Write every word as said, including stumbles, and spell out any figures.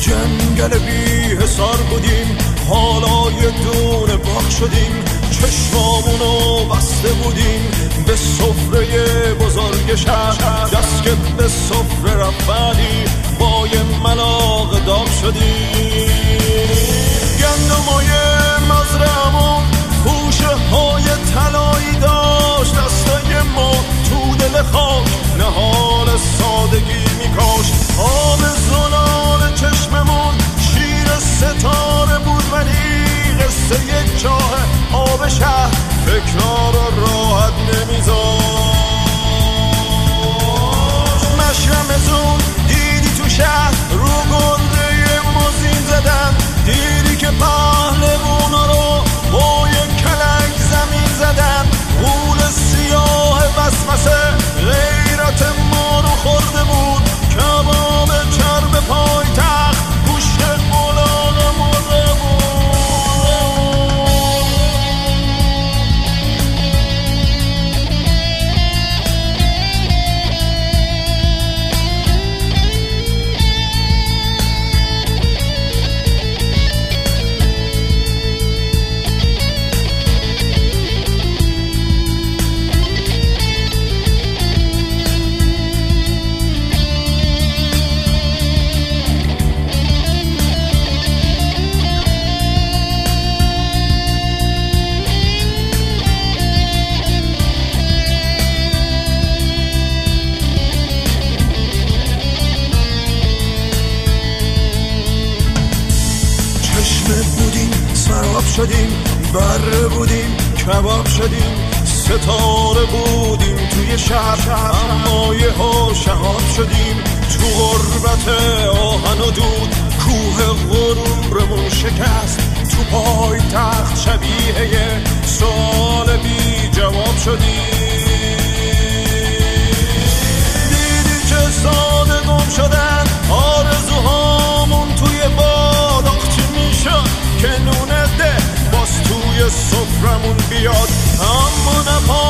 جنگل بی حسار بودیم، حالا یه دونه باغ شدیم. چشمامونو بسته بودیم به سفره بزرگ شهر، دست که به سفره رفتی با یه ملاق داغ شدیم. گندمای مزرعمون خوشه های طلایی داشت، دستای ما تو دل خاک نهال سادگی میکاش. آب زلال چشممون شیر ستاره بود، ولی قصه یک چاه آب شهر فکرها رو راحت نمیذاشت. مشرمتون دیدی تو شهر رو گرده موزین زدن، دیدی که پهلوونا رو با یک کلنگ زمین زدن. غول سیاه وسوسه غیرت ما رو خورده بود، کباب چرب پای تخت گوشت الاغ مرده بود. شدیم بره بودیم کباب شدیم، ستاره بودیم توی شهر، اما یه ها شهاب شدیم. تو غربت آهن و دود کوه غرورمون شکست، تو پای تخت شبیه یه سوال بی جواب شدیم. دیدی چه ساده گم شدن آرزوهامون توی باد، آخ چی میشد که نونه ده باز توی سفرمون بیاد، اما نپا